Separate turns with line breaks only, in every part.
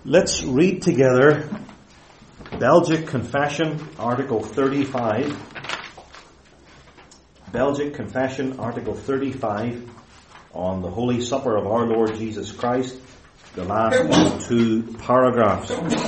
Let's read together Belgic Confession, Article 35. Belgic Confession, Article 35, on the Holy Supper of our Lord Jesus Christ, the last two paragraphs.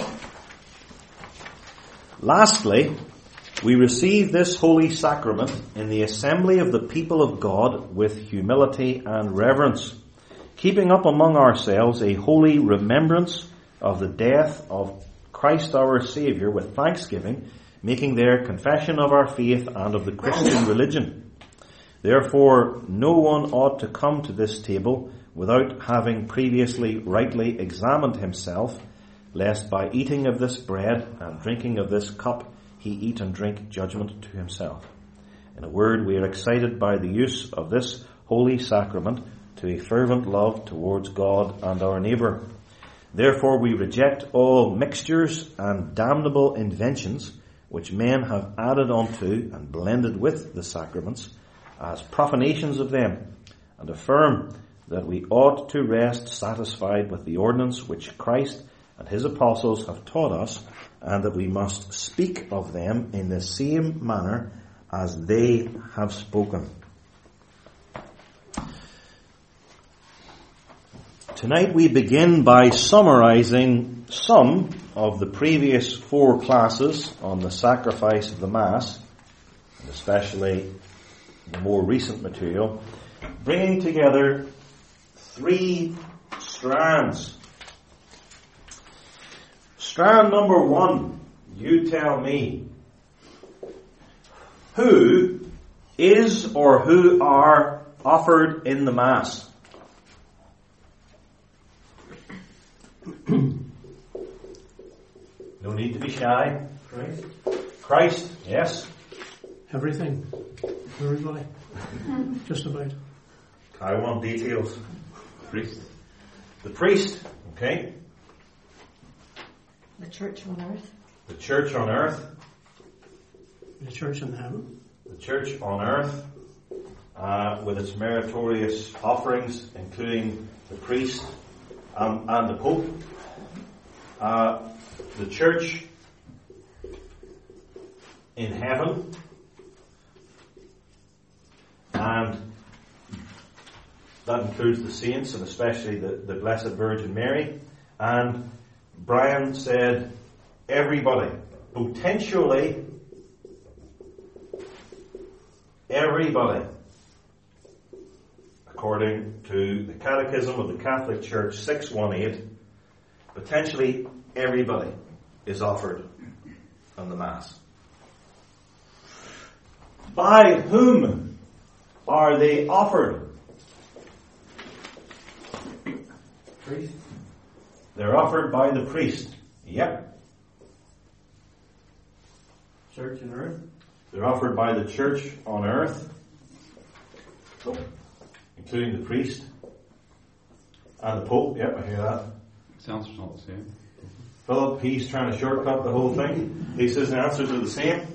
Lastly, we receive this holy sacrament in the assembly of the people of God with humility and reverence, keeping up among ourselves a holy remembrance of the death of Christ our Saviour with thanksgiving, making their confession of our faith and of the Christian religion. Therefore, no one ought to come to this table without having previously rightly examined himself, lest by eating of this bread and drinking of this cup he eat and drink judgment to himself. In a word, we are excited by the use of this holy sacrament to a fervent love towards God and our neighbour. Therefore we reject all mixtures and damnable inventions which men have added unto and blended with the sacraments as profanations of them, and affirm that we ought to rest satisfied with the ordinance which Christ and his apostles have taught us, and that we must speak of them in the same manner as they have spoken. Tonight we begin by summarizing some of the previous four classes on the sacrifice of the Mass, and especially the more recent material, bringing together three strands. Strand number one, you tell me, who is or who are offered in the Mass? No need to be shy. Christ, yes.
Everything. Everybody. Just about.
I want details. Priest. The priest, okay.
The church on earth.
The church on earth.
The church in heaven.
The church on earth, with its meritorious offerings, including the priest and the Pope. The church in heaven, and that includes the saints, and especially the Blessed Virgin Mary. And Brian said everybody, potentially everybody, according to the Catechism of the Catholic Church 618, potentially everybody is offered on the Mass. By whom are they offered?
Priest.
They're offered by the priest. Yep.
Church on earth.
They're offered by the church on earth, including the priest and the Pope. Yep, I hear that.
Sounds not the same.
Philip, he's trying to shortcut the whole thing. He says the answers are the same.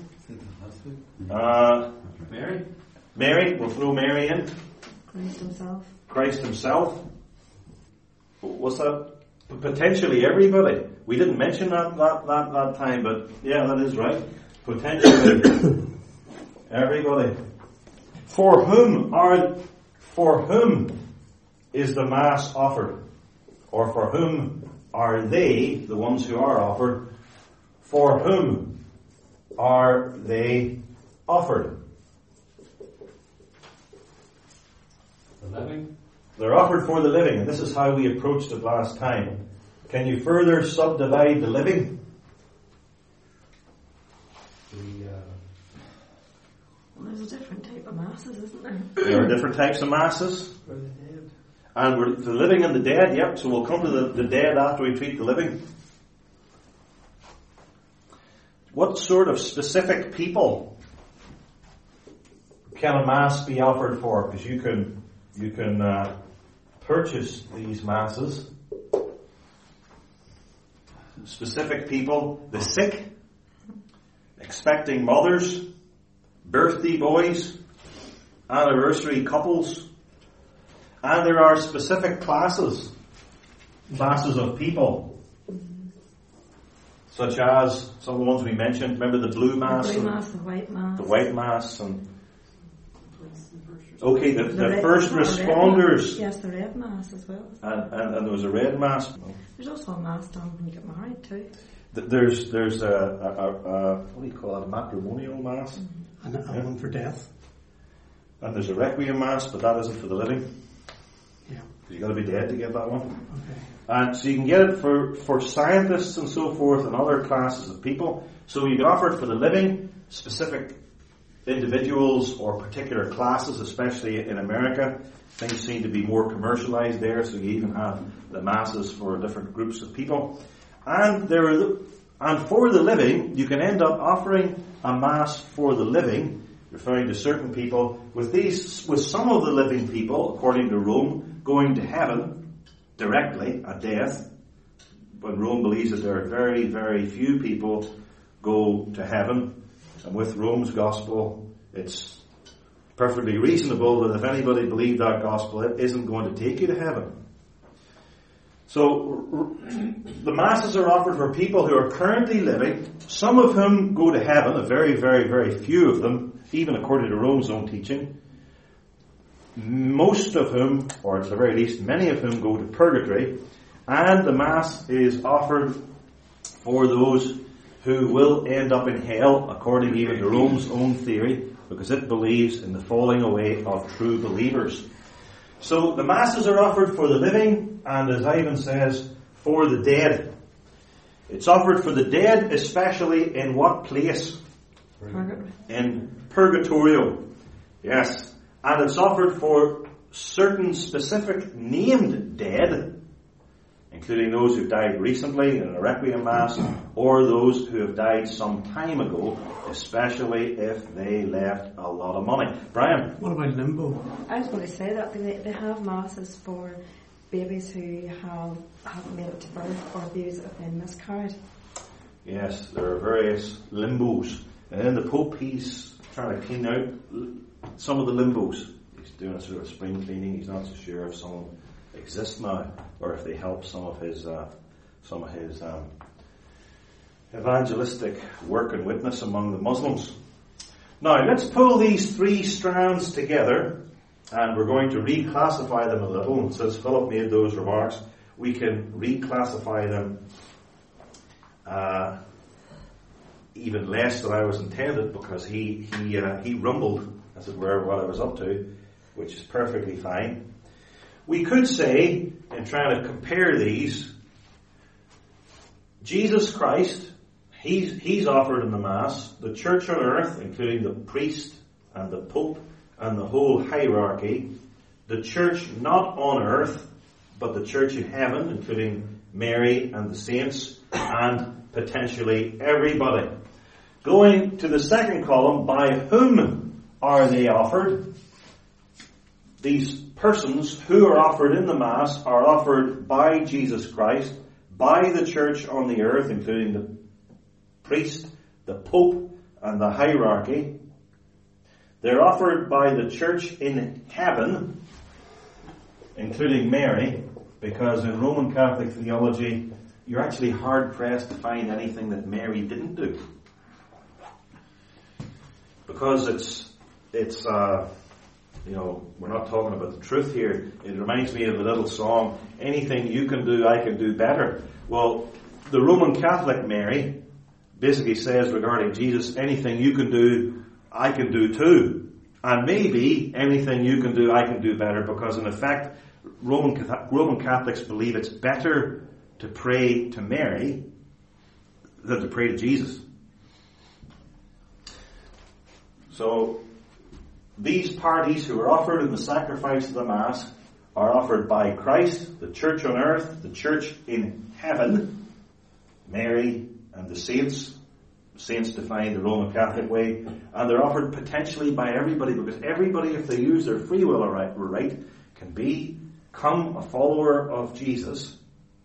Mary?
Mary, we'll throw Mary in.
Christ himself.
Christ himself. What's that? Potentially everybody. We didn't mention that time, but yeah, that is right. Potentially everybody. For whom is the Mass offered? Or for whom are they, the ones who are offered, for whom are they offered?
The living?
They're offered for the living, and this is how we approached it last time. Can you further subdivide the living?
Well, there's a different type of masses, isn't there?
There are different types of Masses.
For the dead.
And we're the living and the dead, yep, so we'll come to the dead after we treat the living. What sort of specific people can a Mass be offered for? Because you can purchase these Masses. Specific people, the sick, expecting mothers, birthday boys, anniversary couples, and there are specific classes of people Such as some of the ones we mentioned. Remember the blue mass?
The blue mass, the white mass.
The white mass and...
First
Okay, the
red-
first
the red
responders.
mass. Yes, the red mass as well.
And there was a red mass.
There's also a mass done when you get married too.
There's a what do you call it? A matrimonial mass.
And one for death.
And there's a requiem mass, but that isn't for the living.
Yeah.
You've got to be dead to get that one.
Okay.
And so you can get it for scientists and so forth and other classes of people. So you can offer it for the living, specific individuals or particular classes, especially in America. Things seem to be more commercialized there, so you even have the masses for different groups of people. And for the living, you can end up offering a mass for the living, referring to certain people, with some of the living people, according to Rome, going to heaven directly at death. But Rome believes that there are very, very few people go to heaven. And with Rome's gospel, it's perfectly reasonable that if anybody believed that gospel, it isn't going to take you to heaven. So the masses are offered for people who are currently living, some of whom go to heaven, a very, very, very few of them, even according to Rome's own teaching. Most of whom, or at the very least many of whom, go to purgatory. And the Mass is offered for those who will end up in hell, according even to Rome's own theory, because it believes in the falling away of true believers. So the Masses are offered for the living, and as Ivan says, for the dead. It's offered for the dead, especially in what place?
Purgatory.
In Purgatorio. Yes. And it's offered for certain specific named dead, including those who died recently in a Requiem Mass, or those who have died some time ago, especially if they left a lot of money. Brian?
What about limbo?
I was going to say that they have masses for babies who haven't made it to birth, or babies that have been miscarried.
Yes, there are various limbos. And then the Pope, he's trying to clean out some of the limbos. He's doing a sort of spring cleaning. He's not so sure if some exist now, or if they help some of his evangelistic work and witness among the Muslims. Now, let's pull these three strands together, and we're going to reclassify them a little. And since Philip made those remarks, we can reclassify them even less than I was intended, because he rumbled, as it were, what I was up to, which is perfectly fine. We could say, in trying to compare these, Jesus Christ, he's offered in the Mass, the church on earth, including the priest and the Pope and the whole hierarchy, the church not on earth, but the church in heaven, including Mary and the saints, and potentially everybody. Going to the second column, by whom are they offered? These persons who are offered in the Mass are offered by Jesus Christ, by the church on the earth, including the priest, the Pope, and the hierarchy. They're offered by the church in heaven, including Mary, because in Roman Catholic theology, you're actually hard-pressed to find anything that Mary didn't do. Because it's we're not talking about the truth here. It reminds me of a little song, anything you can do, I can do better. Well, the Roman Catholic Mary basically says regarding Jesus, anything you can do, I can do too. And maybe anything you can do, I can do better, because in effect, Roman Catholics believe it's better to pray to Mary than to pray to Jesus. So, these parties who are offered in the sacrifice of the Mass are offered by Christ, the church on earth, the church in heaven, Mary and the saints. Saints defined the Roman Catholic way. And they're offered potentially by everybody, because everybody, if they use their free will right, can become a follower of Jesus.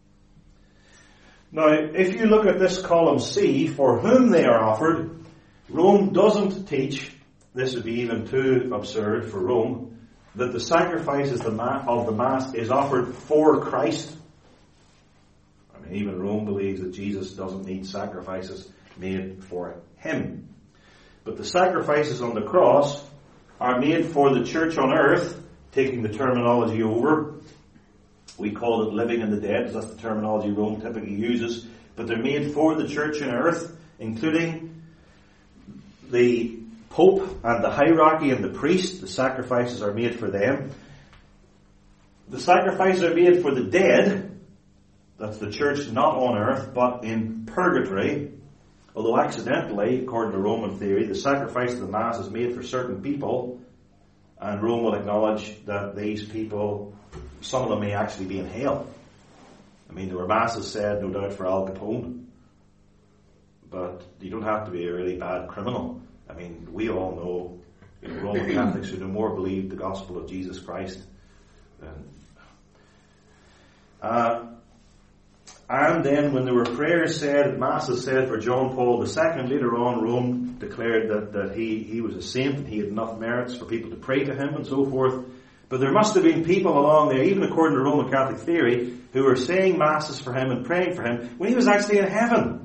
Now, if you look at this column C, for whom they are offered, Rome doesn't teach, this would be even too absurd for Rome, that the sacrifice of the Mass is offered for Christ. Even Rome believes that Jesus doesn't need sacrifices made for him. But the sacrifices on the cross are made for the church on earth, taking the terminology over. We call it living in the dead, that's the terminology Rome typically uses. But they're made for the church on earth, including the Pope and the hierarchy and the priest. The sacrifices are made for them. The sacrifices are made for the dead. That's the church not on earth, but in purgatory. Although accidentally, according to Roman theory, the sacrifice of the Mass is made for certain people, and Rome will acknowledge that these people, some of them may actually be in hell. I mean, there were Masses said, no doubt, for Al Capone. But you don't have to be a really bad criminal. I mean, we all know, Roman Catholics who no more believe the gospel of Jesus Christ. And then when there were prayers said, Masses said for John Paul II, later on Rome declared that he was a saint and he had enough merits for people to pray to him and so forth. But there must have been people along there, even according to Roman Catholic theory, who were saying Masses for him and praying for him when he was actually in heaven.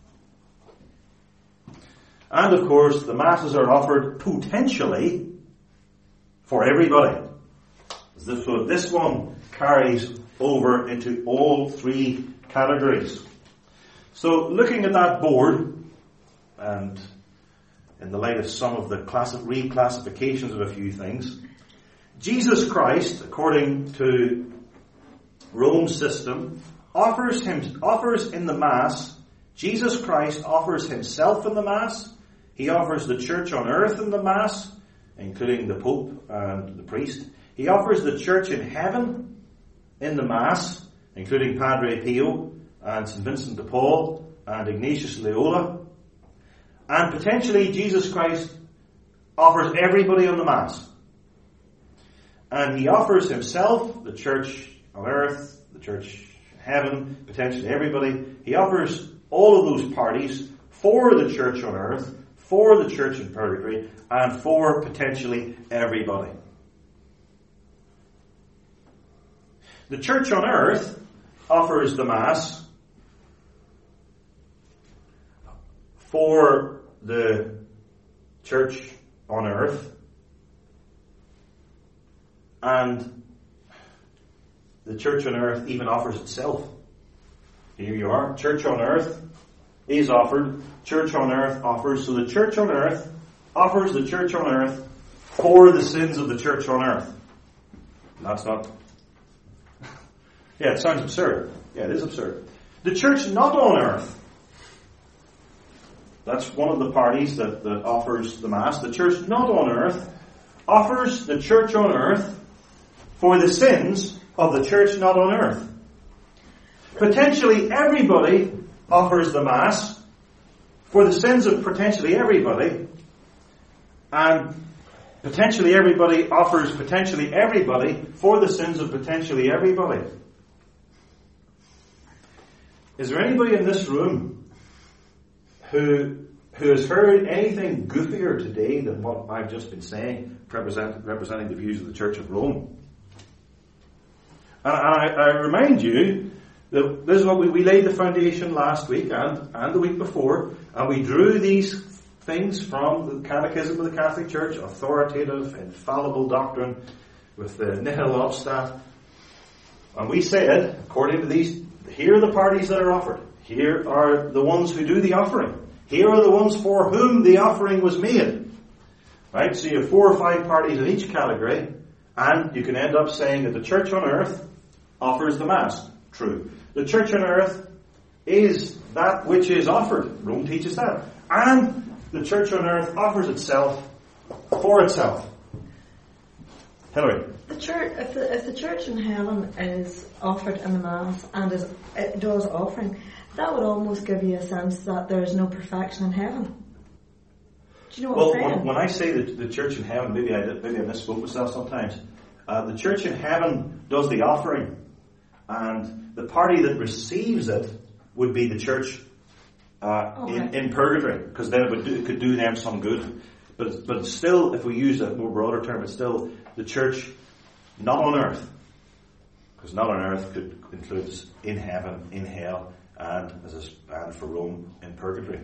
And of course, the Masses are offered potentially for everybody. So this one carries over into all three categories. So looking at that board, and in the light of some of the reclassifications of a few things, Jesus Christ, according to Rome's system, offers in the Mass, Jesus Christ offers himself in the Mass. He offers the church on earth in the Mass, including the Pope and the priest. He offers the church in heaven in the Mass, including Padre Pio and St. Vincent de Paul and Ignatius Loyola. And potentially Jesus Christ offers everybody on the Mass. And he offers himself, the church on earth, the church in heaven, potentially everybody. He offers all of those parties for the church on earth, for the church in purgatory, and for potentially everybody. The church on earth offers the Mass for the church on earth, and the church on earth even offers itself. Here you are. Church on earth is offered. Church on earth offers. So the church on earth offers the church on earth for the sins of the church on earth. That's not... Yeah, it sounds absurd. Yeah, it is absurd. The church not on earth. That's one of the parties that offers the Mass. The church not on earth offers the church on earth for the sins of the church not on earth. Potentially everybody offers the Mass for the sins of potentially everybody, and potentially everybody offers potentially everybody for the sins of potentially everybody. Is there anybody in this room who has heard anything goofier today than what I've just been saying, representing the views of the Church of Rome? And I remind you that this is what we laid the foundation last week and the week before, and we drew these things from the Catechism of the Catholic Church, authoritative, infallible doctrine with the nihil obstat. And we said, according to these, here are the parties that are offered. Here are the ones who do the offering. Here are the ones for whom the offering was made. Right? So you have 4 or 5 parties in each category, and you can end up saying that the church on earth offers the Mass. True. The church on earth is that which is offered. Rome teaches that. And the church on earth offers itself for itself. Hilary.
The church, if the church in heaven is offered in the Mass and it does offering, that would almost give you a sense that there is no perfection in heaven. Do you know what I'm saying?
When I say that the church in heaven, maybe I misspoke myself sometimes. The church in heaven does the offering, and the party that receives it would be the church in purgatory, because then it could do them some good. But still, if we use a more broader term, it's still the church not on earth, Because not on earth could includes in heaven, in hell, and for Rome in purgatory.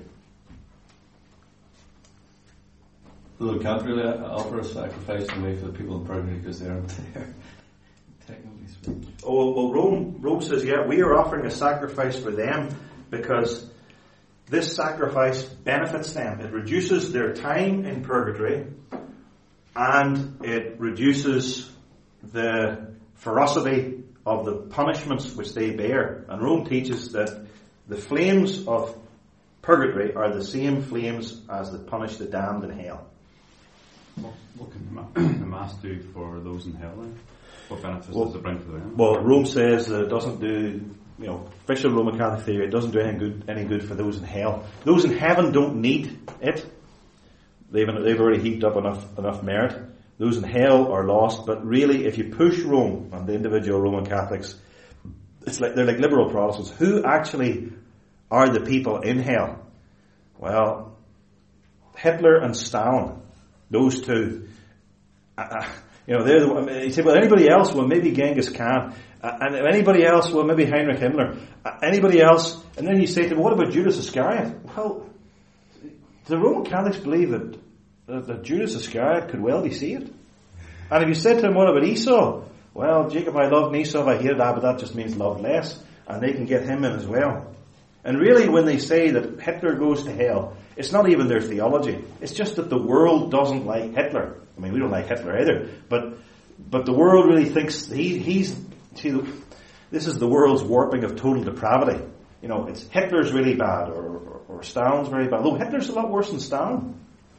So they can't really offer a sacrifice in a way for the people in purgatory because they aren't there, technically speaking.
Oh, well, Rome says, yeah, we are offering a sacrifice for them because this sacrifice benefits them. It reduces their time in purgatory and it reduces the ferocity of the punishments which they bear. And Rome teaches that the flames of purgatory are the same flames as that punish the damned in hell.
What can the Mass do for those in hell then? What benefits does it bring for them?
Well, Rome says that it doesn't do, official Roman Catholic theory, it doesn't do any good for those in hell. Those in heaven don't need it. They've already heaped up enough merit. Those in hell are lost, but really, if you push Rome and the individual Roman Catholics, they're like liberal Protestants. Who actually are the people in hell? Well, Hitler and Stalin, those two. They're the one. You say, well, anybody else? Well, maybe Genghis Khan. And anybody else? Well, maybe Heinrich Himmler. Anybody else? And then you say to them, what about Judas Iscariot? Well, the Roman Catholics believe that Judas Iscariot could well be saved. And if you said to him, what about Esau? Well, Jacob I loved and Esau I hated, but that just means loved less. And they can get him in as well. And really, when they say that Hitler goes to hell, it's not even their theology. It's just that the world doesn't like Hitler. I mean, we don't like Hitler either. But the world really thinks this is the world's warping of total depravity. It's Hitler's really bad or Stalin's very bad. Though Hitler's a lot worse than Stalin,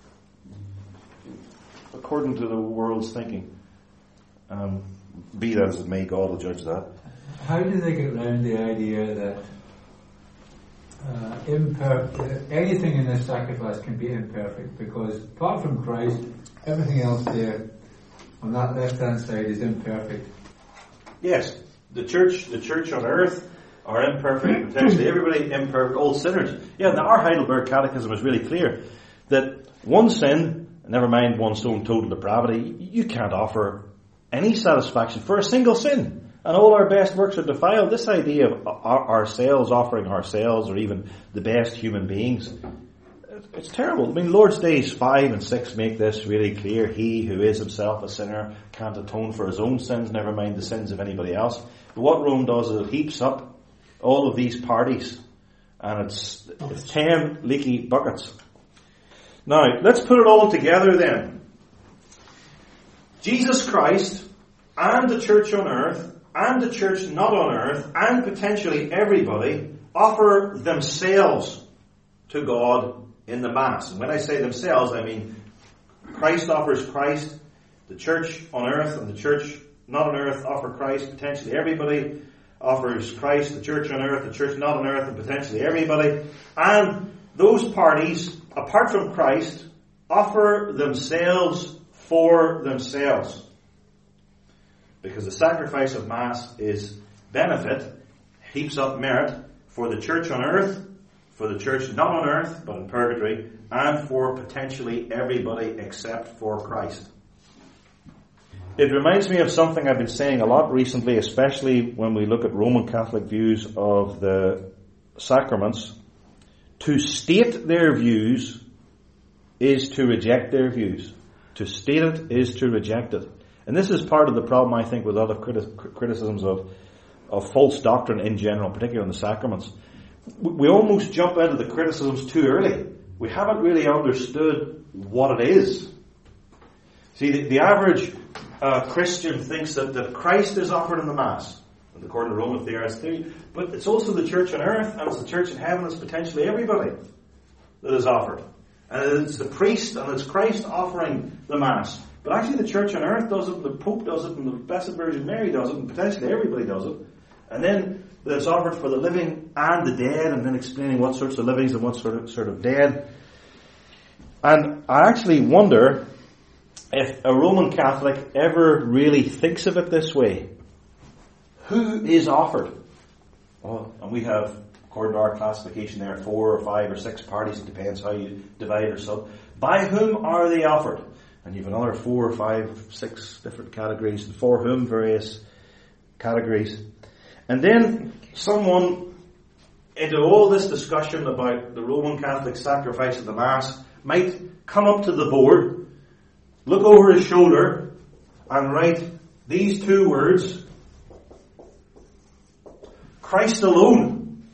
according to the world's thinking. Be that as it may, God will judge that.
How do they get around the idea that anything in this sacrifice can be imperfect? Because apart from Christ, everything else there on that left-hand side is imperfect.
Yes, the church on earth are imperfect, potentially everybody imperfect, all sinners. Yeah, now our Heidelberg Catechism is really clear that one sin, never mind one's own total depravity, you can't offer any satisfaction for a single sin. And all our best works are defiled. This idea of ourselves offering ourselves, or even the best human beings, it's terrible. I mean, Lord's Days 5 and 6 make this really clear. He who is himself a sinner can't atone for his own sins, never mind the sins of anybody else. But what Rome does is it heaps up all of these parties, and it's 10 leaky buckets. Now, let's put it all together then. Jesus Christ and the church on earth and the church not on earth and potentially everybody offer themselves to God in the Mass. And when I say themselves, I mean Christ offers Christ, the church on earth and the church not on earth offer Christ, potentially everybody offers Christ, the church on earth, the church not on earth, and potentially everybody. And those parties, apart from Christ, offer themselves for themselves. Because the sacrifice of Mass is benefit, heaps up merit for the church on earth, for the church not on earth, but in purgatory, and for potentially everybody except for Christ. It reminds me of something I've been saying a lot recently, especially when we look at Roman Catholic views of the sacraments. To state their views is to reject their views. To state it is to reject it. And this is part of the problem, I think, with other criticisms of false doctrine in general, particularly on the sacraments. We almost jump into the criticisms too early. We haven't really understood what it is. See, the average Christian thinks that Christ is offered in the Mass, according to Roman theory, but it's also the church on earth, and it's the church in heaven, it's potentially everybody that is offered. And it's the priest, and it's Christ offering the Mass. But actually the church on earth does it, and the Pope does it, and the Blessed Virgin Mary does it, and potentially everybody does it. And then it's offered for the living and the dead, and then explaining what sorts of livings and what sort of dead. And I actually wonder if a Roman Catholic ever really thinks of it this way. Who is offered? Well, and we have, according to our classification there, 4 or 5 or 6 parties. It depends how you divide or so. By whom are they offered? And you have another 4 or 5, 6 different categories. For whom various categories. And then someone, into all this discussion about the Roman Catholic sacrifice of the Mass, might come up to the board, look over his shoulder, and write these two words: Christ alone.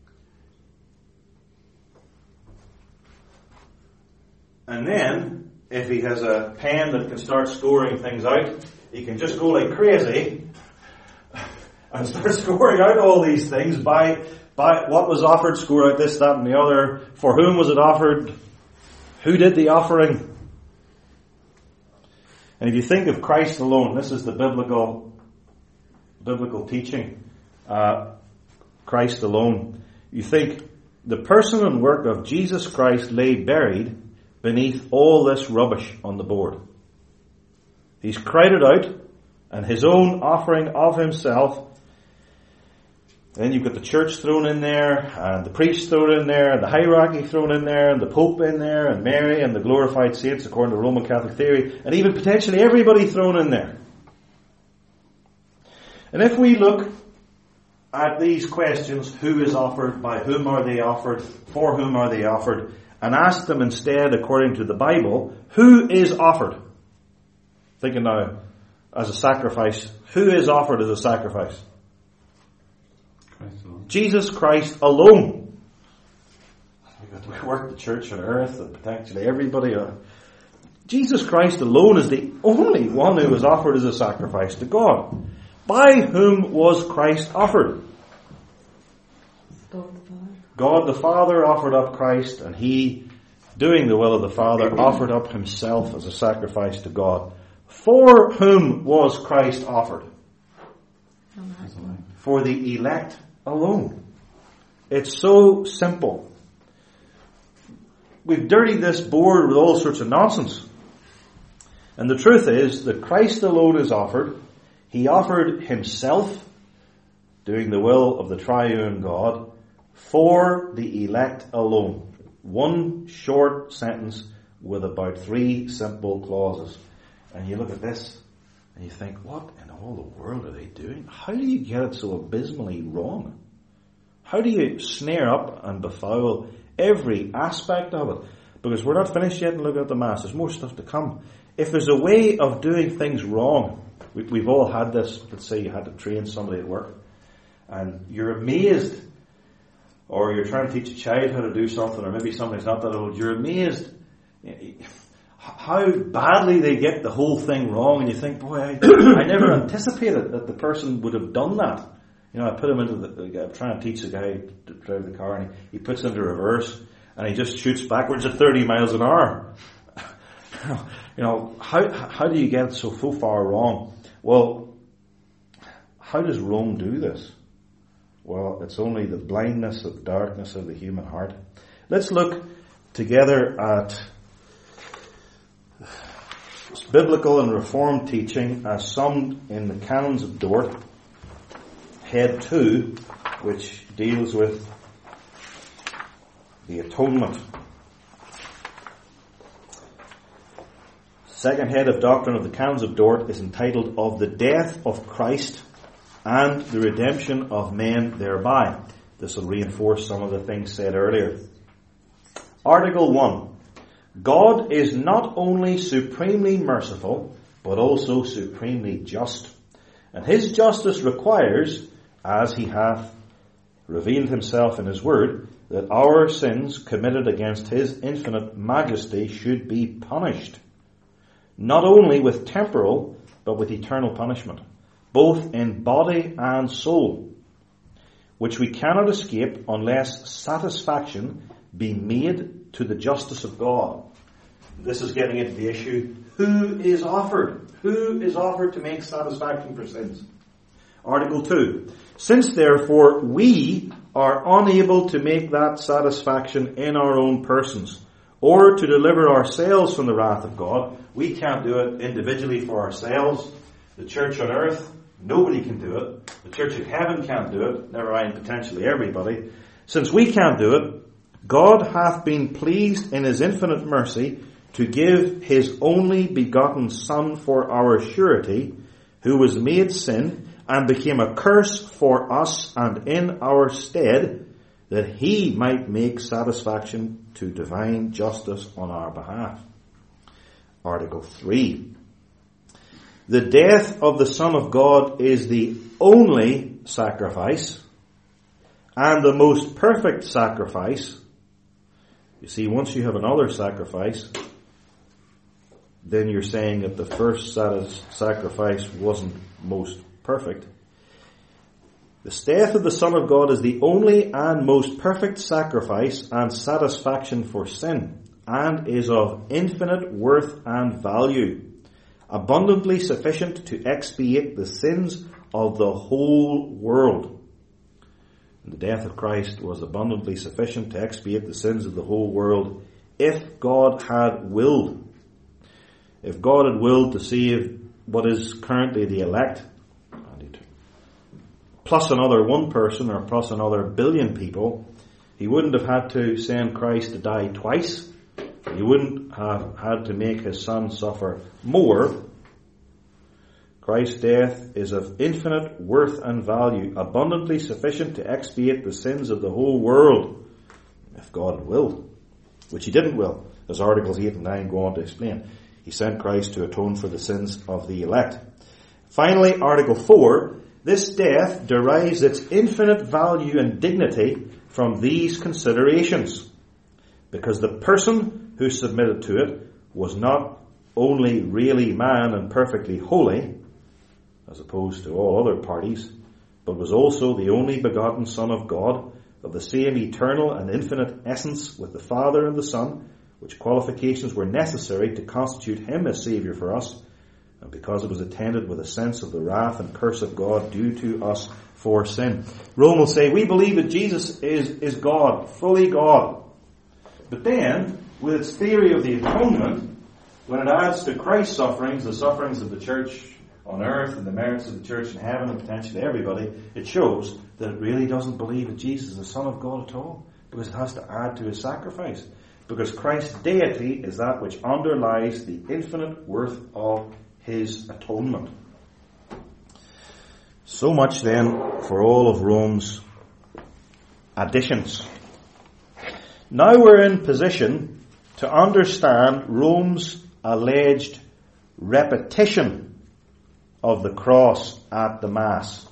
And then, if he has a pen that can start scoring things out, he can just go like crazy and start scoring out all these things by what was offered, score out this, that, and the other. For whom was it offered? Who did the offering? And if you think of Christ alone, this is the biblical teaching. Christ alone. You think the person and work of Jesus Christ lay buried beneath all this rubbish on the board. He's crowded out, and his own offering of himself. Then you've got the church thrown in there, and the priest thrown in there, and the hierarchy thrown in there, and the Pope in there, and Mary, and the glorified saints according to Roman Catholic theory, and even potentially everybody thrown in there. And if we look at these questions, who is offered, by whom are they offered, for whom are they offered, and ask them instead according to the Bible, who is offered? Thinking now, as a sacrifice, who is offered as a sacrifice? Jesus Christ alone. We work the church on earth, and potentially everybody. Jesus Christ alone is the only one who was offered as a sacrifice to God. By whom was Christ offered? God the Father offered up Christ, and he, doing the will of the Father, offered up himself as a sacrifice to God. For whom was Christ offered? For the elect alone. It's so simple. We've dirtied this board with all sorts of nonsense. And the truth is that Christ alone is offered. He offered himself, doing the will of the triune God, for the elect alone. One short sentence with about 3 simple clauses. And you look at this and you think, what in all the world are they doing? How do you get it so abysmally wrong? How do you snare up and befoul every aspect of it? Because we're not finished yet and looking at the Mass. There's more stuff to come. If there's a way of doing things wrong, we've all had this. Let's say you had to train somebody at work, and you're amazed, or you're trying to teach a child how to do something, or maybe somebody's not that old. You're amazed how badly they get the whole thing wrong, and you think, boy, I never anticipated that the person would have done that. You know, I put him into I'm trying to teach a guy to drive the car, and he puts it into reverse, and he just shoots backwards at 30 miles an hour. You know, how do you get it so far wrong? Well, how does Rome do this? Well, it's only the blindness of darkness of the human heart. Let's look together at biblical and reformed teaching as summed in the Canons of Dort, Head 2, which deals with the atonement. Second head of doctrine of the Canons of Dort is entitled Of the Death of Christ and the Redemption of Men Thereby. This will reinforce some of the things said earlier. Article 1. God is not only supremely merciful, but also supremely just. And his justice requires, as he hath revealed himself in his word, that our sins committed against his infinite majesty should be punished. Not only with temporal, but with eternal punishment, both in body and soul, which we cannot escape unless satisfaction be made to the justice of God. This is getting into the issue, who is offered? Who is offered to make satisfaction for sins? Article 2. Since therefore we are unable to make that satisfaction in our own persons, or to deliver ourselves from the wrath of God, we can't do it individually for ourselves. The church on earth, nobody can do it. The church in heaven can't do it, never mind potentially everybody. Since we can't do it, God hath been pleased in his infinite mercy to give his only begotten Son for our surety, who was made sin, and became a curse for us and in our stead, that he might make satisfaction to divine justice on our behalf. Article 3. The death of the Son of God is the only sacrifice and the most perfect sacrifice. You see, once you have another sacrifice, then you're saying that the first sacrifice wasn't most perfect. The death of the Son of God is the only and most perfect sacrifice and satisfaction for sin, and is of infinite worth and value, abundantly sufficient to expiate the sins of the whole world. And the death of Christ was abundantly sufficient to expiate the sins of the whole world if God had willed. If God had willed to save what is currently the elect, plus another one person or plus another billion people, he wouldn't have had to send Christ to die twice. He wouldn't have had to make his Son suffer more. Christ's death is of infinite worth and value, abundantly sufficient to expiate the sins of the whole world, if God had willed, which he didn't will, as Articles 8 and 9 go on to explain. He sent Christ to atone for the sins of the elect. Finally, Article 4, this death derives its infinite value and dignity from these considerations, because the person who submitted to it was not only really man and perfectly holy, as opposed to all other parties, but was also the only begotten Son of God, of the same eternal and infinite essence with the Father and the Son, which qualifications were necessary to constitute him as Saviour for us, and because it was attended with a sense of the wrath and curse of God due to us for sin. Rome will say, we believe that Jesus is God, fully God. But then, with its theory of the atonement, when it adds to Christ's sufferings, the sufferings of the church on earth and the merits of the church in heaven and potentially everybody, it shows that it really doesn't believe that Jesus is the Son of God at all, because it has to add to his sacrifice. Because Christ's deity is that which underlies the infinite worth of his atonement. So much then for all of Rome's additions. Now we're in position to understand Rome's alleged repetition of the cross at the Mass.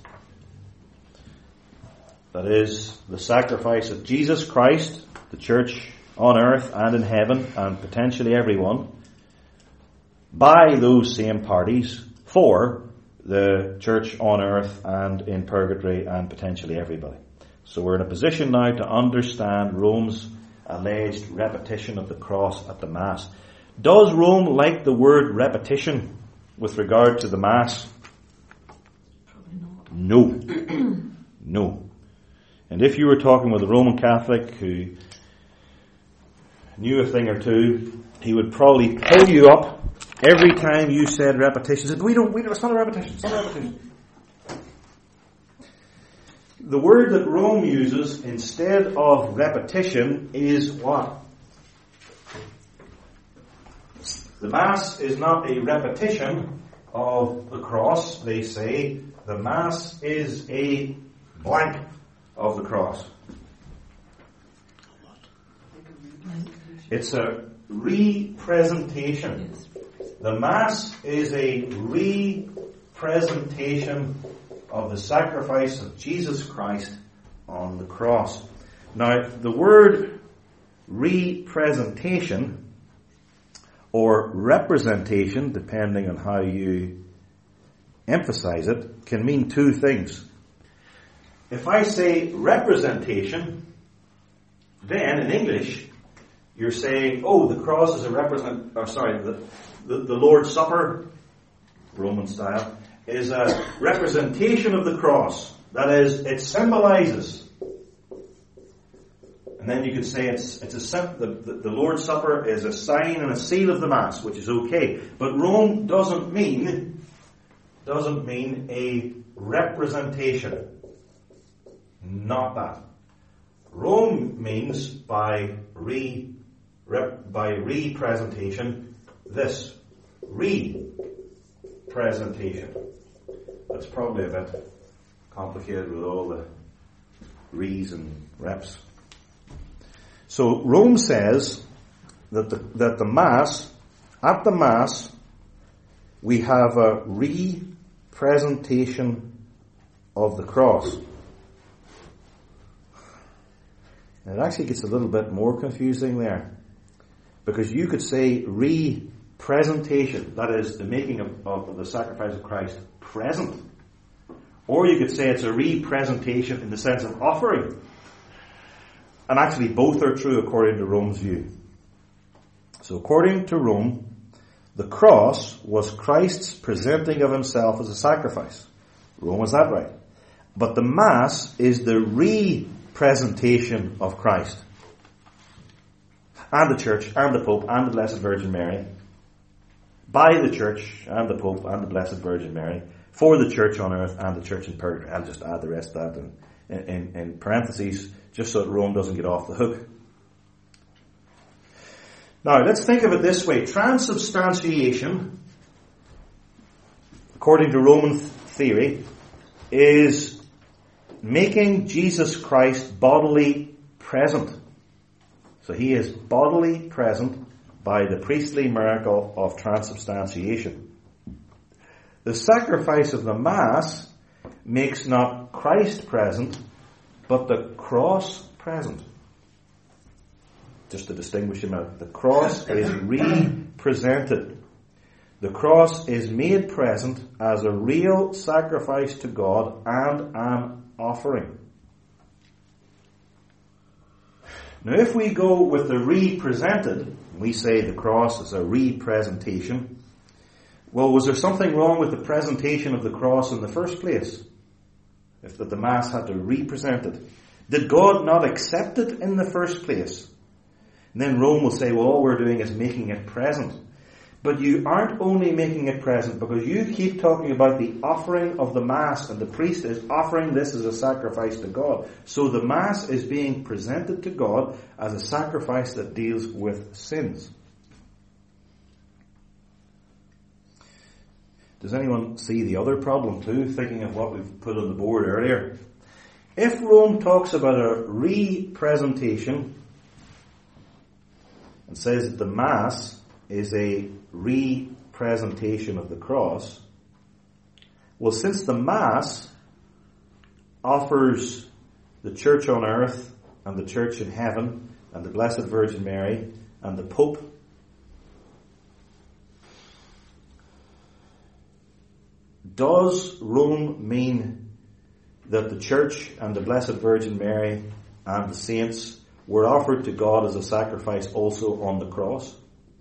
That is, the sacrifice of Jesus Christ, the church on earth and in heaven, and potentially everyone, by those same parties for the church on earth and in purgatory and potentially everybody. So we're in a position now to understand Rome's alleged repetition of the cross at the Mass. Does Rome like the word repetition with regard to the Mass?
Probably not.
No. No. And if you were talking with a Roman Catholic who knew a thing or two, he would probably pull you up every time you said repetition. He said, we don't, it's not a repetition, it's not a repetition. The word that Rome uses instead of repetition is what? The Mass is not a repetition of the cross. They say the Mass is a blank of the cross. It's a representation. The Mass is a representation of the sacrifice of Jesus Christ on the cross. Now, the word representation or representation, depending on how you emphasize it, can mean two things. If I say representation, then in English, you're saying, oh, the cross is a the Lord's Supper, Roman style, is a representation of the cross. That is, it symbolizes. And then you could say the Lord's Supper is a sign and a seal of the Mass, which is okay. But Rome doesn't mean a representation. Not that. Rome means by representation this. Representation. That's probably a bit complicated with all the re's and reps. So Rome says that the Mass, at the Mass, we have a representation of the cross. And it actually gets a little bit more confusing there. Because you could say representation, that is the making of the sacrifice of Christ present. Or you could say it's a representation in the sense of offering. And actually both are true according to Rome's view. So according to Rome, the cross was Christ's presenting of himself as a sacrifice. Rome was that right. But the Mass is the representation of Christ. And the Church, and the Pope, and the Blessed Virgin Mary. By the Church, and the Pope, and the Blessed Virgin Mary. For the Church on earth, and the Church in purgatory. I'll just add the rest of that in parentheses, just so that Rome doesn't get off the hook. Now, let's think of it this way. Transubstantiation, according to Roman theory, is making Jesus Christ bodily present. So he is bodily present by the priestly miracle of transubstantiation. The sacrifice of the Mass makes not Christ present, but the cross present. Just to distinguish him out. The cross is represented. The cross is made present as a real sacrifice to God and an offering. Now if we go with the represented, we say the cross is a representation, well, was there something wrong with the presentation of the cross in the first place? If the Mass had to represent it. Did God not accept it in the first place? And then Rome will say, well, all we're doing is making it present. But you aren't only making it present, because you keep talking about the offering of the Mass, and the priest is offering this as a sacrifice to God. So the Mass is being presented to God as a sacrifice that deals with sins. Does anyone see the other problem too, thinking of what we've put on the board earlier? If Rome talks about a representation and says that the Mass is a representation of the cross, well, since the Mass offers the Church on earth and the Church in heaven and the Blessed Virgin Mary and the Pope, does Rome mean that the Church and the Blessed Virgin Mary and the saints were offered to God as a sacrifice also on the cross?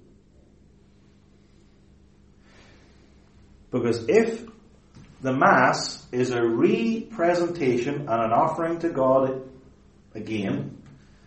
Because if the Mass is a representation and an offering to God again,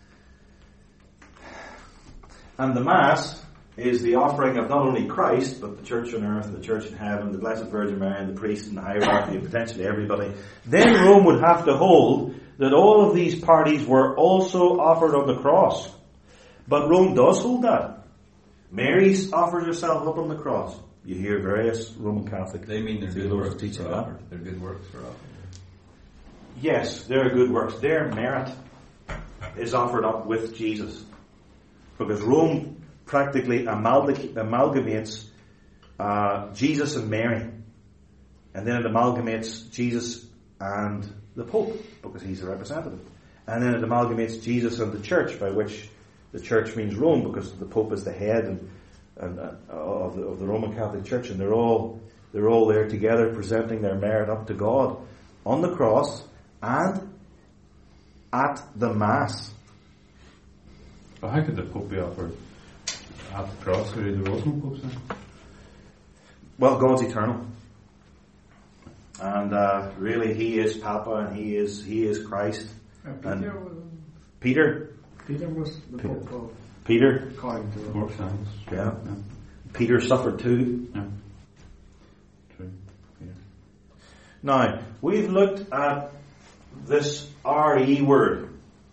and the Mass is the offering of not only Christ, but the Church on earth, and the Church in heaven, the Blessed Virgin Mary, and the priest, and the hierarchy, and potentially everybody, then Rome would have to hold that all of these parties were also offered on the cross. But Rome does hold that. Mary offers herself up on the cross. You hear various Roman Catholic
They mean their good works
teaching
are
that.
offered. Their good works are offered.
Yes, their good works, their merit is offered up with Jesus. Because Rome practically amalgamates Jesus and Mary. And then it amalgamates Jesus and the Pope, because he's a representative. And then it amalgamates Jesus and the Church, by which the Church means Rome, because the Pope is the head of the Roman Catholic Church, and they're all there together presenting their merit up to God on the cross and at the Mass.
Well, how could the Pope be offered at the cross? Who did the Roman Pope say?
Well, God's eternal, and really, He is Papa, and He is Christ. Peter
was the Pope of
Peter.
according to
Pope Science.
Yeah. Peter suffered too.
Yeah. True. Yeah.
Now, we've looked at this RE word,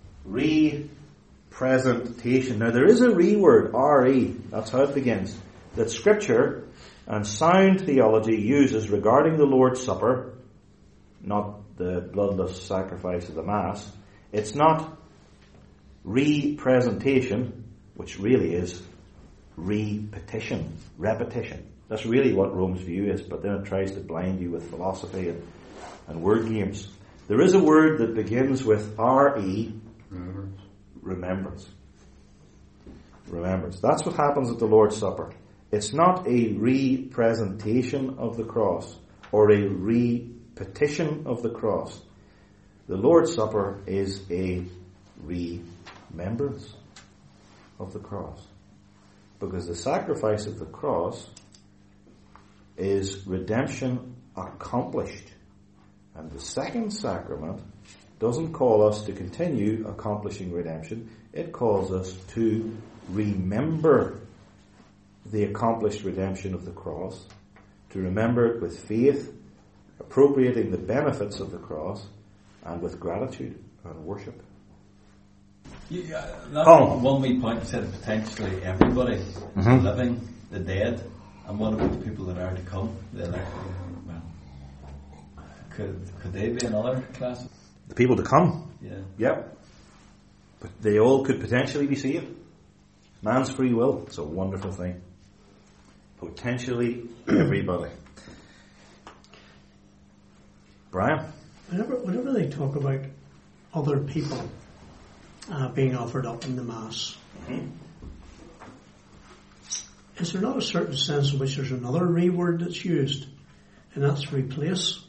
representation. Now, there is a re word, RE, that's how it begins, that Scripture and sound theology uses regarding the Lord's Supper not the bloodless sacrifice of the Mass. It's not representation, which really is repetition. That's really what Rome's view is, but then it tries to blind you with philosophy and word games. There is a word that begins with R-E, remembrance. Remembrance. That's what happens at the Lord's Supper. It's not a representation of the cross or a repetition of the cross. The Lord's Supper is a remembrance of the cross. Because the sacrifice of the cross is redemption accomplished. And the second sacrament doesn't call us to continue accomplishing redemption. It calls us to remember the accomplished redemption of the cross, to remember it with faith, appropriating the benefits of the cross, and with gratitude and worship.
Yeah, that's one wee point. You said potentially everybody, the living, the dead, and what about the people that are to come? Could they be another class?
The people to come?
Yeah.
Yep. But they all could potentially be saved. Man's free will. It's a wonderful thing. Potentially everybody. Brian?
Whenever they talk about other people being offered up in the Mass, is there not a certain sense in which there's another word that's used, and that's replace?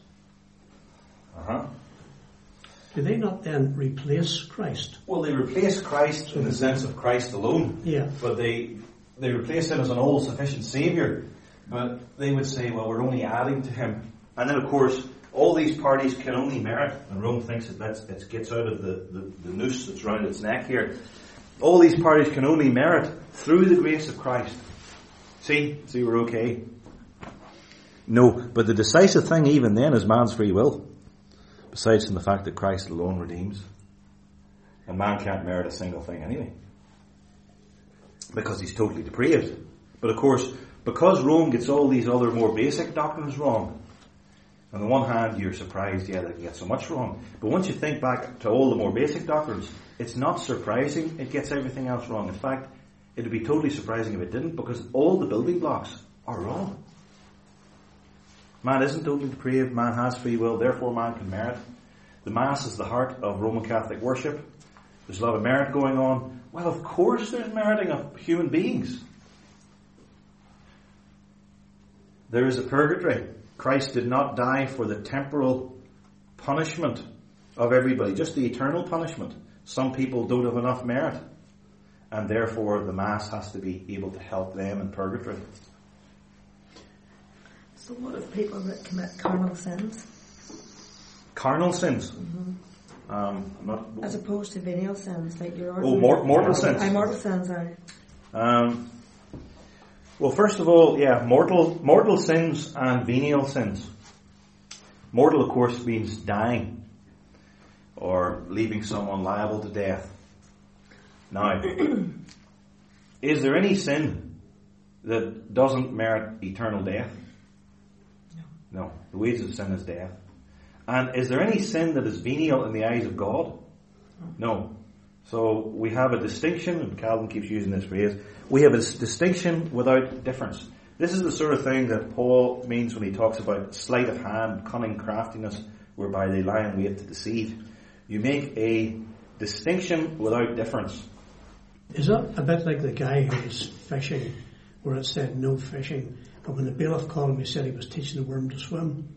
Do they not then replace Christ?
Well, they replace Christ in the sense of Christ alone.
Yeah.
But they replace him as an all-sufficient Saviour. But they would say, well, we're only adding to him. And then, of course, all these parties can only merit, and Rome thinks that it gets out of the noose that's round its neck here. All these parties can only merit through the grace of Christ. See, we're okay. No, but the decisive thing even then is man's free will. Besides from the fact that Christ alone redeems. And man can't merit a single thing anyway. Because he's totally depraved. But of course, because Rome gets all these other more basic doctrines wrong, on the one hand you're surprised, they can get so much wrong. But once you think back to all the more basic doctrines, it's not surprising it gets everything else wrong. In fact, it would be totally surprising if it didn't, because all the building blocks are wrong. Man isn't totally depraved, man has free will, therefore man can merit. The Mass is the heart of Roman Catholic worship. There's a lot of merit going on. Well, of course there's meriting of human beings. There is a purgatory. Christ did not die for the temporal punishment of everybody, just the eternal punishment. Some people don't have enough merit, and therefore the Mass has to be able to help them in purgatory.
So what of people that commit carnal sins?
Carnal sins?
As opposed to venial sins, like your
mortal sins.
Mortal sins are.
Well, first of all, mortal sins and venial sins. Mortal, of course, means dying or leaving someone liable to death. Now, is there any sin that doesn't merit eternal death? No. The wages of sin is death. And is there any sin that is venial in the eyes of God? No. So we have a distinction, and Calvin keeps using this phrase, we have a distinction without difference. This is the sort of thing that Paul means when he talks about sleight of hand, cunning craftiness, whereby they lie in wait to deceive. You make a distinction without difference.
Is that a bit like the guy who was fishing, where it said no fishing, and when the bailiff called him, he said he was teaching the worm to swim?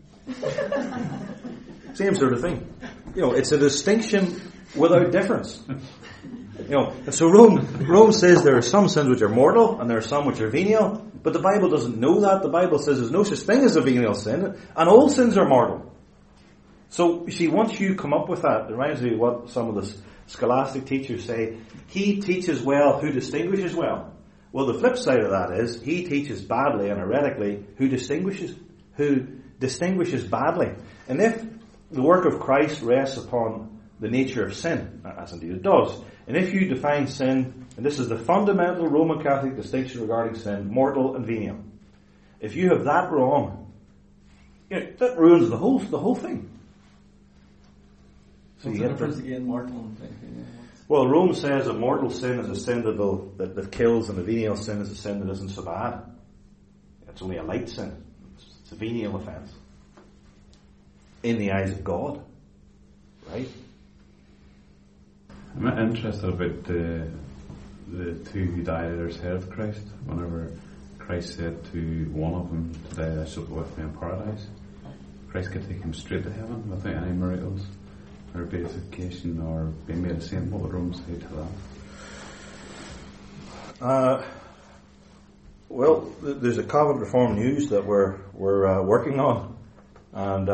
Same sort of thing. It's a distinction without difference. So Rome says there are some sins which are mortal and there are some which are venial, but the Bible doesn't know that. The Bible says there's no such thing as a venial sin, and all sins are mortal. So, you see, once you come up with that, it reminds me of what some of the scholastic teachers say. He teaches well who distinguishes well. Well, the flip side of that is he teaches badly and heretically who distinguishes badly. And if the work of Christ rests upon the nature of sin, as indeed it does, and if you define sin, and this is the fundamental Roman Catholic distinction regarding sin, mortal and venial, if you have that wrong, that ruins the whole thing. So
what's the difference again, mortal and venial?
Well, Rome says a mortal sin is a sin that kills, and a venial sin is a sin that isn't so bad. It's only a light sin. It's a venial offence in the eyes of God, right?
I'm interested about the two who died at their side of Christ. Whenever Christ said to one of them, "Today thou shalt be with me in paradise," Christ could take him straight to heaven without any miracles or beatification or being made a saint. What would Rome say to that?
Well, there's a Covenant Reform News that we're working on, and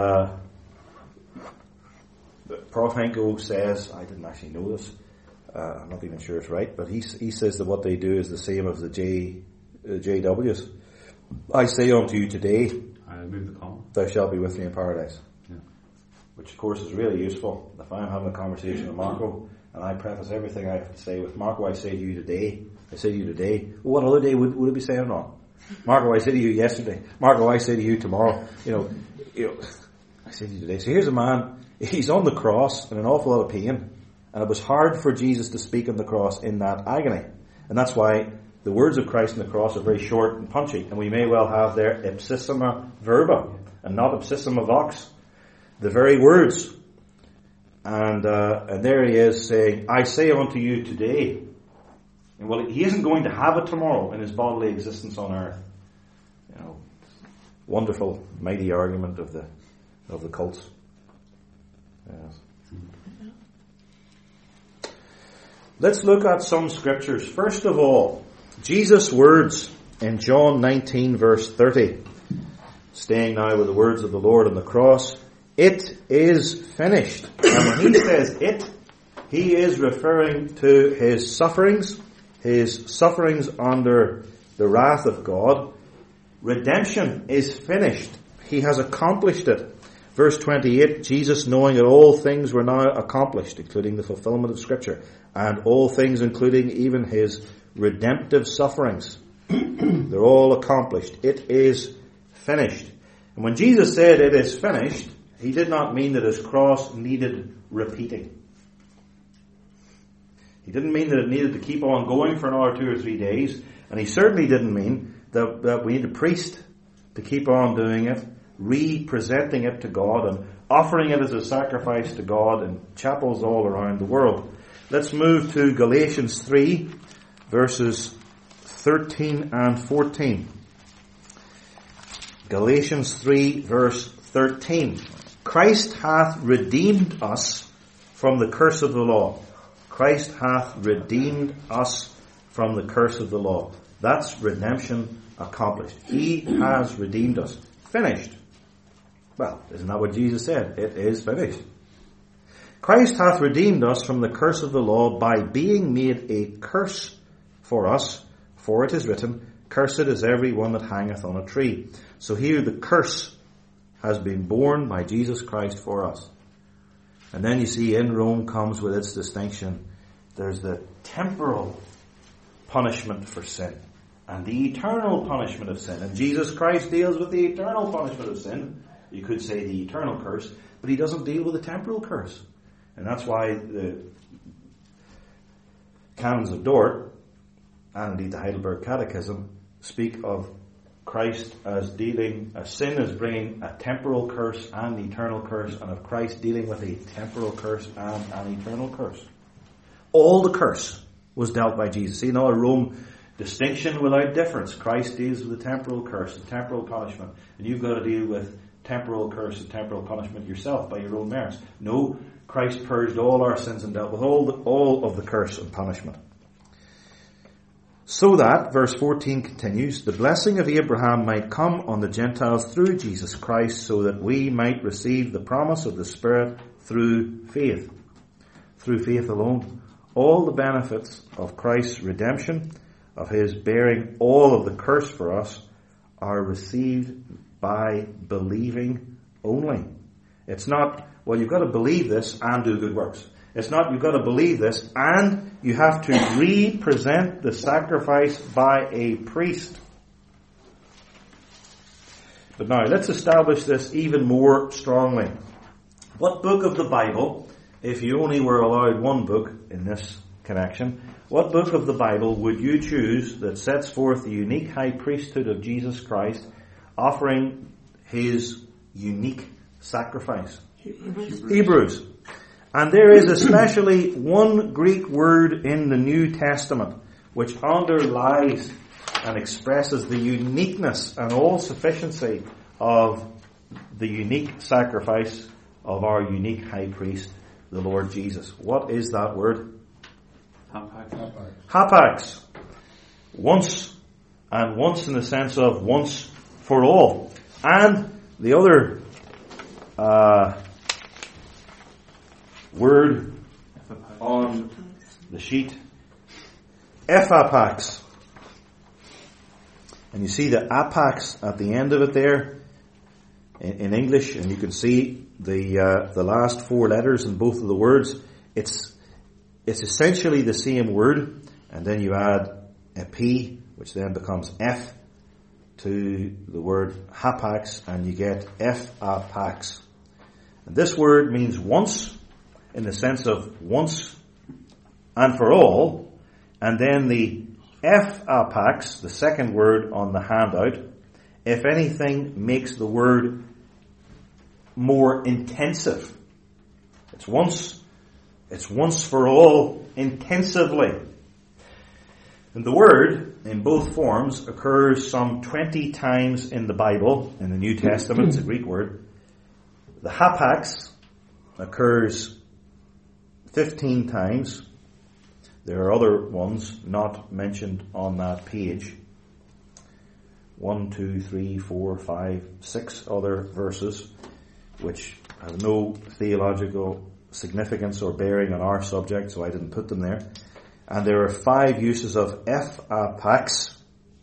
Prof. Henko says, I didn't actually know this, I'm not even sure it's right, but he says that what they do is the same as the JWs. I say unto you today,
I move the comma.
Thou shalt be with me in paradise.
Yeah.
Which of course is really useful. If I'm having a conversation with Marco, and I preface everything I have to say with, Marco, I say to you today. I say to you today. What other day would it be saying it on? Marco, I say to you yesterday. Marco, I say to you tomorrow. You know, I say to you today. So here's a man, he's on the cross in an awful lot of pain. And it was hard for Jesus to speak on the cross in that agony. And that's why the words of Christ on the cross are very short and punchy. And we may well have there ipsissima verba and not ipsissima vox. The very words. And there he is saying, I say unto you today. And well, he isn't going to have it tomorrow in his bodily existence on earth. You know, wonderful, mighty argument of the cults. Yes. Let's look at some scriptures. First of all, Jesus' words in John 19 verse 30. Staying now with the words of the Lord on the cross. It is finished. And when he says it, he is referring to his sufferings under the wrath of God. Redemption is finished. He has accomplished it. Verse 28, Jesus, knowing that all things were now accomplished, including the fulfillment of Scripture, and all things including even his redemptive sufferings. They're all accomplished. It is finished. And when Jesus said it is finished, he did not mean that his cross needed repeating. He didn't mean that it needed to keep on going for another 2 or 3 days. And he certainly didn't mean that we need a priest to keep on doing it, re-presenting it to God and offering it as a sacrifice to God in chapels all around the world. Let's move to Galatians 3, verses 13 and 14. Galatians 3, verse 13. Christ hath redeemed us from the curse of the law. Christ hath redeemed us from the curse of the law. That's redemption accomplished. He has redeemed us. Finished. Well, isn't that what Jesus said? It is finished. Christ hath redeemed us from the curse of the law by being made a curse for us, for it is written, Cursed is every one that hangeth on a tree. So here the curse has been borne by Jesus Christ for us. And then you see in Rome comes with its distinction. There's the temporal punishment for sin and the eternal punishment of sin. And Jesus Christ deals with the eternal punishment of sin. You could say the eternal curse, but he doesn't deal with the temporal curse. And that's why the canons of Dort, and indeed the Heidelberg Catechism, speak of Christ as dealing, a sin as bringing a temporal curse and eternal curse, and of Christ dealing with a temporal curse and an eternal curse. All the curse was dealt by Jesus. See, now a Rome distinction without difference. Christ deals with the temporal curse, the temporal punishment, and you've got to deal with temporal curse and temporal punishment yourself by your own merits. No, Christ purged all our sins and dealt with all of the curse and punishment. So that, verse 14 continues, the blessing of Abraham might come on the Gentiles through Jesus Christ, so that we might receive the promise of the Spirit through faith. Through faith alone. All the benefits of Christ's redemption, of his bearing all of the curse for us, are received by believing only. It's not, well, you've got to believe this and do good works. It's not, you've got to believe this and you have to represent the sacrifice by a priest. But now, let's establish this even more strongly. What book of the Bible if you only were allowed one book in this connection, what book of the Bible would you choose that sets forth the unique high priesthood of Jesus Christ, offering his unique sacrifice? Hebrews. And there is especially one Greek word in the New Testament which underlies and expresses the uniqueness and all sufficiency of the unique sacrifice of our unique high priest, the Lord Jesus. What is that word? Hapax. Once, and once in the sense of once for all. And the other word on the sheet, ephapax. And you see the apax at the end of it there in English, and you can see the last four letters in both of the words. It's essentially the same word, and then you add a P, which then becomes F, to the word hapax, and you get ephapax. And this word means once, in the sense of once and for all, and then the ephapax, the second word on the handout, if anything, makes the word more intensive. It's once for all, intensively. And the word, in both forms, occurs some 20 times in the Bible, in the New Testament. It's a Greek word. The hapax occurs 15 times. There are other ones not mentioned on that page. 1, 2, 3, 4, 5, 6 other verses which have no theological significance or bearing on our subject, so I didn't put them there. And there are 5 uses of ephapax.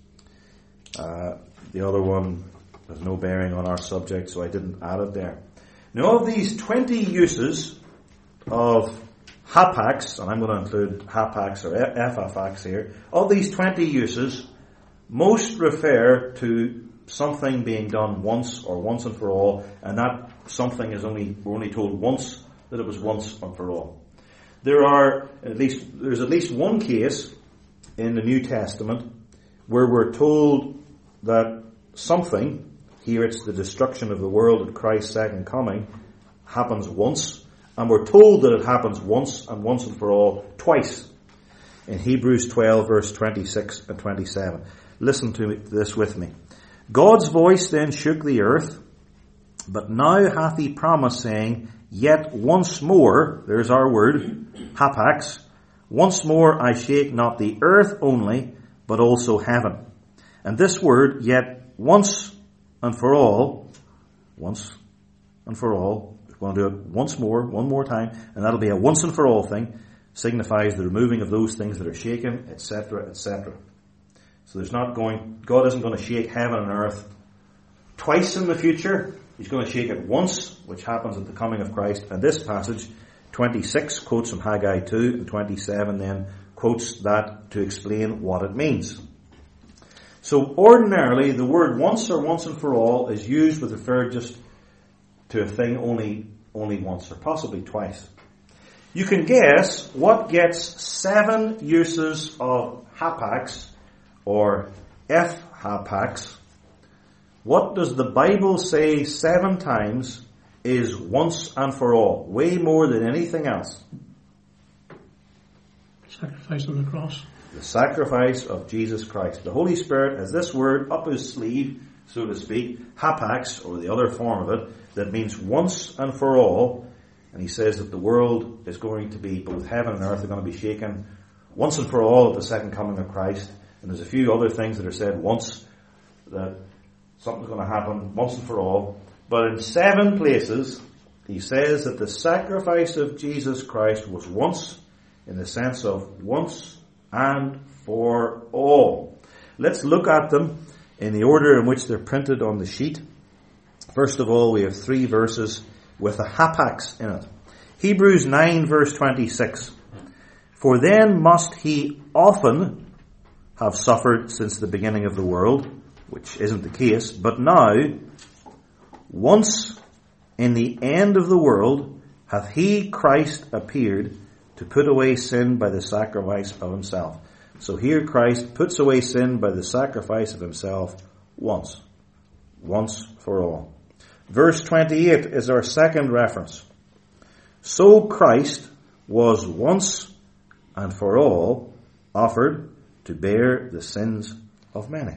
The other one has no bearing on our subject, so I didn't add it there. Now, of these 20 uses of hapax, and I'm going to include hapax or ephapax here, of these 20 uses, most refer to something being done once or once and for all, and that something is we're only told once that it was once and for all. There's at least one case in the New Testament where we're told that something, here it's the destruction of the world at Christ's second coming, happens once, and we're told that it happens once and for all, twice. In Hebrews 12 verse 26 and 27. Listen to this with me. God's voice then shook the earth, but now hath he promised, saying, yet once more, there's our word, hapax, once more I shake not the earth only, but also heaven. And this word, yet once and for all, we're going to do it once more, one more time, and that'll be a once and for all thing, signifies the removing of those things that are shaken, etc., etc. So God isn't going to shake heaven and earth twice in the future. He's going to shake it once, which happens at the coming of Christ. And this passage, 26, quotes from Haggai 2, and 27 then quotes that to explain what it means. So ordinarily, the word once or once and for all is used with referred just to a thing only once, or possibly twice. You can guess what gets 7 uses of hapax, or ephapax. What does the Bible say 7 times is once and for all? Way more than anything else.
Sacrifice on the cross.
The sacrifice of Jesus Christ. The Holy Spirit has this word up his sleeve, so to speak, hapax, or the other form of it, that means once and for all. And he says that the world is going to be, both heaven and earth are going to be shaken once and for all at the second coming of Christ. And there's a few other things that are said once, that something's going to happen once and for all. But in 7 places, he says that the sacrifice of Jesus Christ was once, in the sense of once and for all. Let's look at them in the order in which they're printed on the sheet. First of all, we have 3 verses with a hapax in it. Hebrews 9 verse 26. For then must he often have suffered since the beginning of the world, which isn't the case, but now, once in the end of the world, hath he, Christ, appeared to put away sin by the sacrifice of himself. So here Christ puts away sin by the sacrifice of himself once for all. Verse 28 is our second reference. So Christ was once and for all offered to bear the sins of many.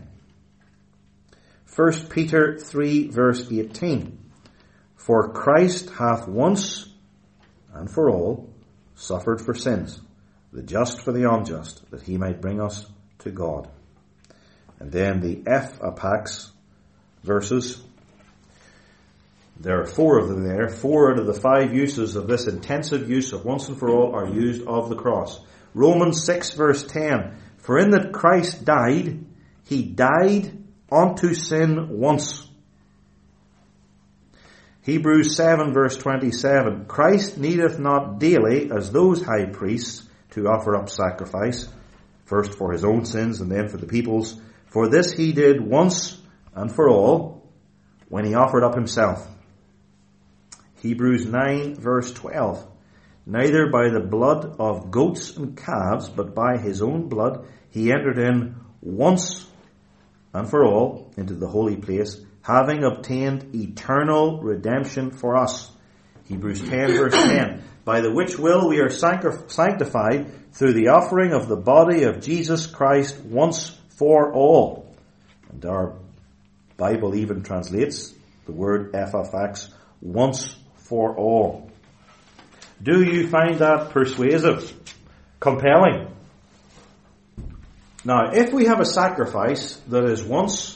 1 Peter 3 verse 18. For Christ hath once and for all suffered for sins, the just for the unjust, that he might bring us to God. And then the F-apax verses. There are 4 of them there. 4 out of the 5 uses of this intensive use of once and for all are used of the cross. Romans 6 verse 10. For in that Christ died, he died unto sin once. Hebrews 7 verse 27. Christ needeth not daily as those high priests to offer up sacrifice, first for his own sins and then for the people's. For this he did once and for all when he offered up himself. Hebrews 9 verse 12. Neither by the blood of goats and calves, but by his own blood he entered in once and for all into the holy place, having obtained eternal redemption for us. Hebrews 10 verse 10. By the which will we are sanctified through the offering of the body of Jesus Christ once for all. And our Bible even translates the word epaphax, once for all. Do you find that persuasive? Compelling? Now, if we have a sacrifice that is once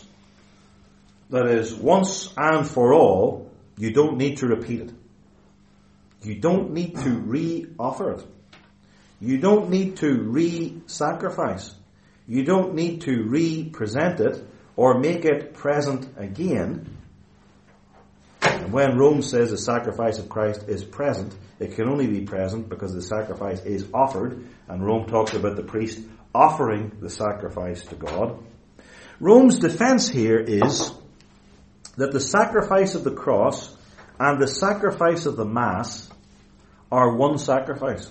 and for all, you don't need to repeat it. You don't need to re-offer it. You don't need to re-sacrifice. You don't need to re-present it or make it present again. And when Rome says the sacrifice of Christ is present, it can only be present because the sacrifice is offered. And Rome talks about the priest offering the sacrifice to God. Rome's defense here is that the sacrifice of the cross and the sacrifice of the Mass are one sacrifice.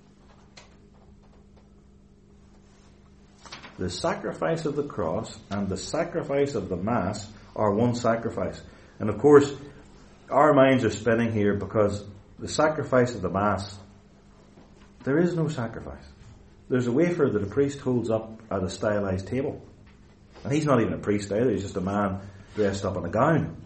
The sacrifice of the cross and the sacrifice of the Mass are one sacrifice. And of course, our minds are spinning here because the sacrifice of the Mass, there is no sacrifice. There's a wafer that a priest holds up at a stylized table. And he's not even a priest either, he's just a man dressed up in a gown.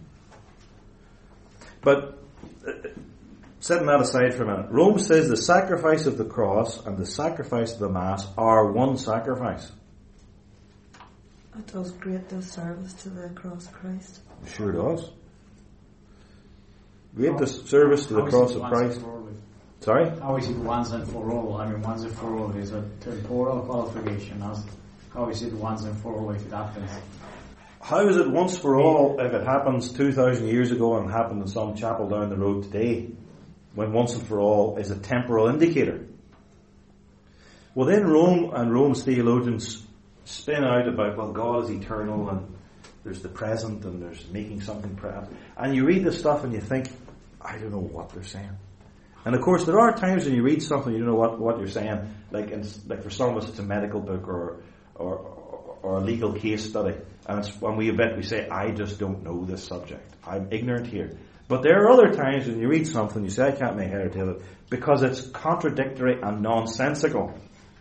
But setting that aside for a minute, Rome says the sacrifice of the cross and the sacrifice of the Mass are one sacrifice.
It does great disservice to the cross of Christ.
It sure does. Great disservice to the cross of Christ. Sorry?
How is it once and for all? I mean, once and for all is a temporal qualification. How is it once and for all if it happens?
How is it once for all if it happens 2,000 years ago and happened in some chapel down the road today, when once and for all is a temporal indicator? Well, then Rome and Rome's theologians spin out about, well, God is eternal and there's the present and there's making something present. And you read this stuff and you think, I don't know what they're saying. And of course, there are times when you read something you don't know what you're saying. Like for some of us, it's a medical book or a legal case study. And when we say, I just don't know this subject. I'm ignorant here. But there are other times when you read something, you say, I can't make head or tail of it, because it's contradictory and nonsensical.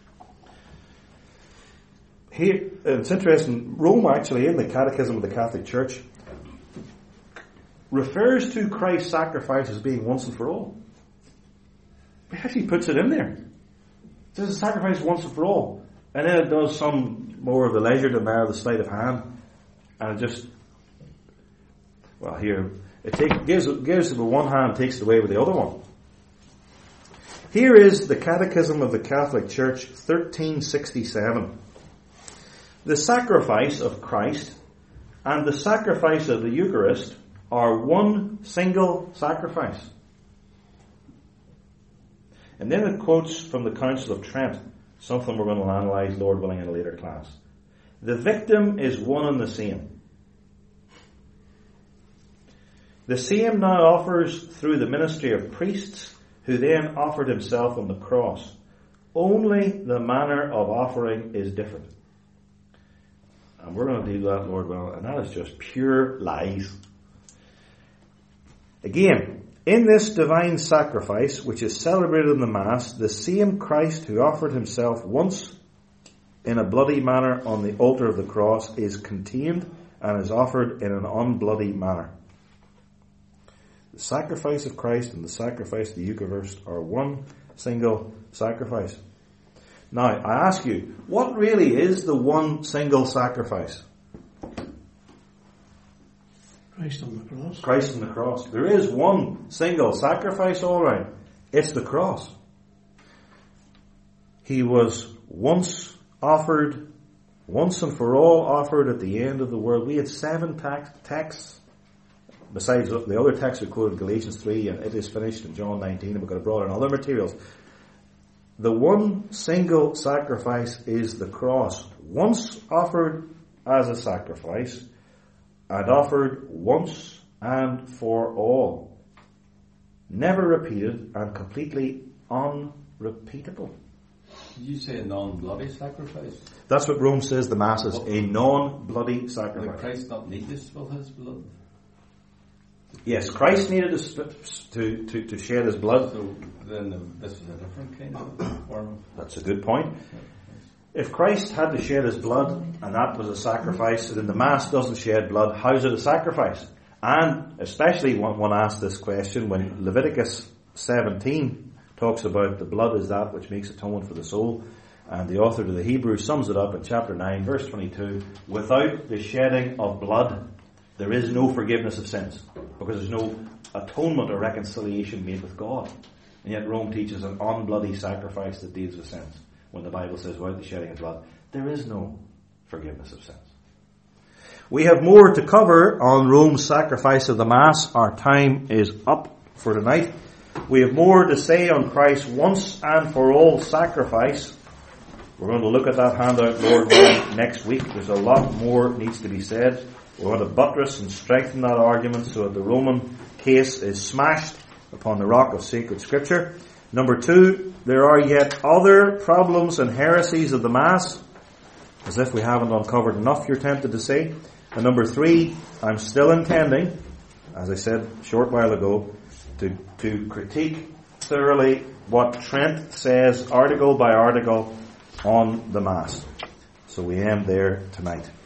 Here, it's interesting, Rome actually, in the Catechism of the Catholic Church, refers to Christ's sacrifice as being once and for all. It actually puts it in there. It says the sacrifice once and for all. And then it does some more of the leisure to bear the sleight of hand. And it just, well, here, it gives it with one hand, takes it away with the other one. Here is the Catechism of the Catholic Church, 1367. The sacrifice of Christ and the sacrifice of the Eucharist are one single sacrifice. And then it quotes from the Council of Trent, something we're going to analyse, Lord willing, in a later class. The victim is one and the same. The same now offers through the ministry of priests who then offered himself on the cross. Only the manner of offering is different. And we're going to do that, Lord willing, and that is just pure lies. Again, in this divine sacrifice, which is celebrated in the Mass, the same Christ who offered himself once in a bloody manner on the altar of the cross is contained and is offered in an unbloody manner. The sacrifice of Christ and the sacrifice of the Eucharist are one single sacrifice. Now, I ask you, what really is the one single sacrifice?
Christ on the cross.
Christ on the cross. There is one single sacrifice, all right. It's the cross. He was once offered, once and for all offered at the end of the world. We had 7 texts, besides the other texts we quoted, Galatians 3, and it is finished in John 19, and we've got to brought in other materials. The one single sacrifice is the cross. Once offered as a sacrifice, and offered once and for all. Never repeated and completely unrepeatable.
Did you say a non-bloody sacrifice?
That's what Rome says the Mass is, a non-bloody sacrifice.
Did Christ not need to spill his blood?
Yes, Christ needed to shed his blood.
So then this is a different kind of form.
That's a good point. If Christ had to shed his blood, and that was a sacrifice, then the Mass doesn't shed blood, how is it a sacrifice? And especially when one asks this question, when Leviticus 17 talks about the blood is that which makes atonement for the soul, and the author to the Hebrews sums it up in chapter 9, verse 22, without the shedding of blood, there is no forgiveness of sins, because there's no atonement or reconciliation made with God. And yet Rome teaches an unbloody sacrifice that deals with sins. When the Bible says without the shedding of blood, there is no forgiveness of sins. We have more to cover on Rome's sacrifice of the Mass. Our time is up for tonight. We have more to say on Christ's once and for all sacrifice. We're going to look at that handout, Lord willing, next week. There's a lot more needs to be said. We're going to buttress and strengthen that argument so that the Roman case is smashed upon the rock of sacred Scripture. Number 2, there are yet other problems and heresies of the Mass, as if we haven't uncovered enough, you're tempted to say. And number 3, I'm still intending, as I said a short while ago, to critique thoroughly what Trent says article by article on the Mass. So we end there tonight.